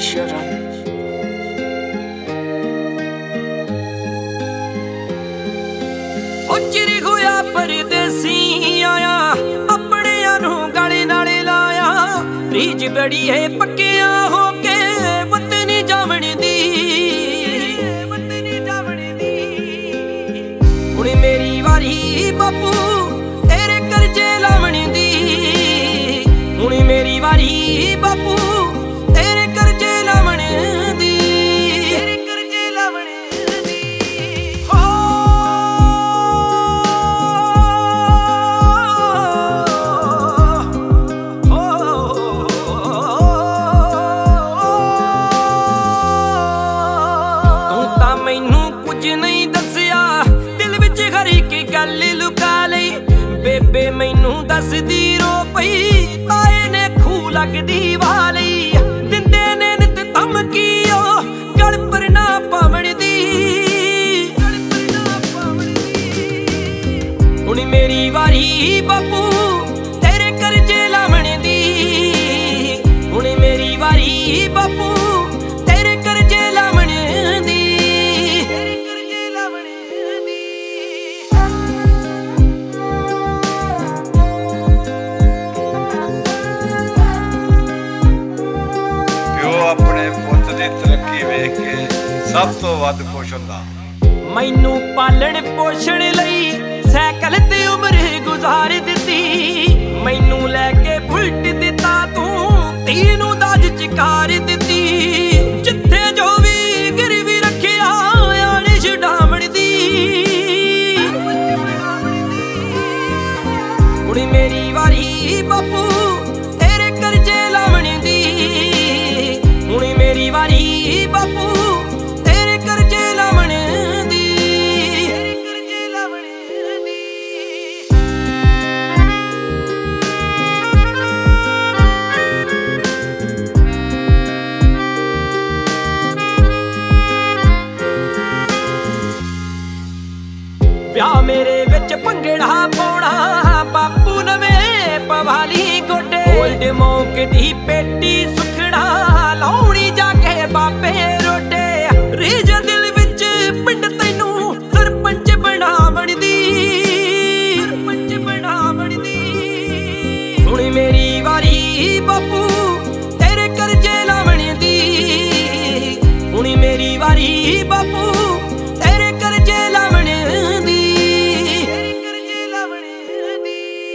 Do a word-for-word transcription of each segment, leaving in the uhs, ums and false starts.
शरण चिर होया परदेसी आया अपनियां नूं गले नाल लाया रीज बड़ी है पक्किया हो के वतनी जावण दी हुण मेरी वारी बापू तेरे करजे लावण दी हुण मेरी वारी बापू तेरे करजे लावण दी तेरे करजे लावण दी हो तू तां मैनू कुछ नहीं दसिया दिल विच हर एक गल लुका लई बेबे मैनू दसदी रो पई ताए ने खूह लगदी वाली दिंदे ने नित धमकी ओ गल पर ना पावण दी हुण मेरी वारी बापू तेरे करजे लावण दी हुण मेरी वारी बापू तेरे करजे लावण दी तेरे करजे लावण दी ਪਿਓ ਆਪਣੇ ਪੁੱਤ ਦੀ ਤਰੱਕੀ ਵੇਖ ਕੇ ਸਭ ਤੋਂ ਵੱਧ ਖੁਸ਼ ਹੁੰਦਾ। मैनू पालण पोषण लई सैकल ते उम्र गुजार दिती मैनू लैके बुलट दिता तू तीनू दाज चकार दिती जिथे जो भी गिरवी रखिया आने छुड़ावण दी हुण मेरी वारी बापू तेरे करजे लावण दी हुण मेरी वारी बापू तेरे करजे लावण दी तेरे करजे लावण दी ਵਿਆਹ ਮੇਰੇ ਵਿੱਚ ਭੰਗੜਾ ਪਾਉਣਾ ਬਾਪੂ ਨਵੇਂ ਪਵਾਲੀ ਗੋਡੇ ਓਲਡ ਮੌਕ ਦੀ ਪੇਟੀ ਸੁਖਣਾ ਲਾਉਣੀ ਜਾ ਕੇ ਬਾਪੇ ਰੋਡੇ ਰੀਜ ਦਿਲ ਵਿੱਚ ਪਿੰਡ ਤੈਨੂੰ ਸਰਪੰਚ ਬਣਾਵਣ ਦੀ ਸਰਪੰਚ ਬਣਾਵਣ ਦੀ ਹੁਣ ਮੇਰੀ ਵਾਰੀ ਬਾਪੂ ਤੇਰੇ ਕਰਜੇ ਲਾਵਣ ਦੀ ਹੁਣ ਮੇਰੀ ਵਾਰੀ ਬਾਪੂ ਤੇਰੇ ਕਰਜੇ ਲਾਵਣ ਦੀ ਤੇਰੇ ਕਰਜੇ ਲਾਵਣ ਦੀ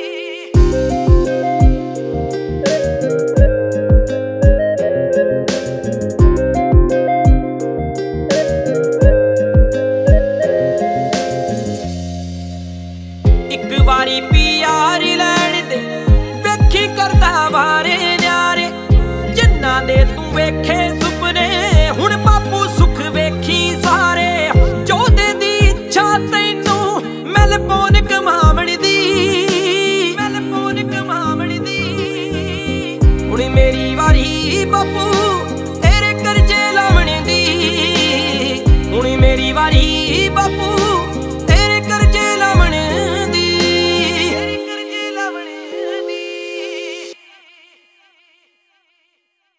ਇੱਕ ਵਾਰੀ ਪਿਆਰ ਲੈਣ ਦੇ ਵੇਖੀ ਕਰਦਾ ਵਾਰੇ ਨਿਆਰੇ ਜਿਨ੍ਹਾਂ ਦੇ ਤੂੰ ਵੇਖੇ